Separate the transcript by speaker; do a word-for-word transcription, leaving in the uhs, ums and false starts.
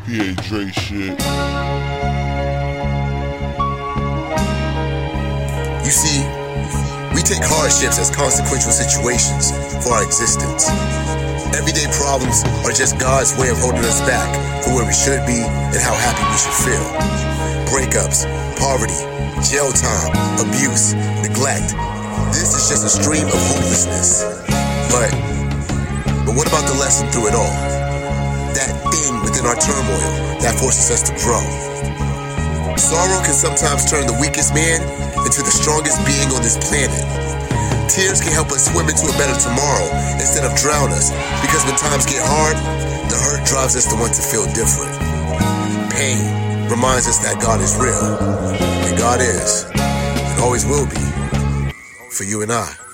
Speaker 1: P A Dre shit.
Speaker 2: You see, we take hardships as consequential situations for our existence. Everyday problems are just God's way of holding us back from where we should be and how happy we should feel. Breakups, poverty, jail time, abuse, neglect. This is just a stream of hopelessness. But, but what about the lesson through it all? That thing within our turmoil that forces us to grow. Sorrow can sometimes turn the weakest man into the strongest being on this planet. Tears can help us swim into a better tomorrow instead of drown us, because when times get hard, the hurt drives us to want to feel different. Pain reminds us that God is real, and God is, and always will be, for you and I.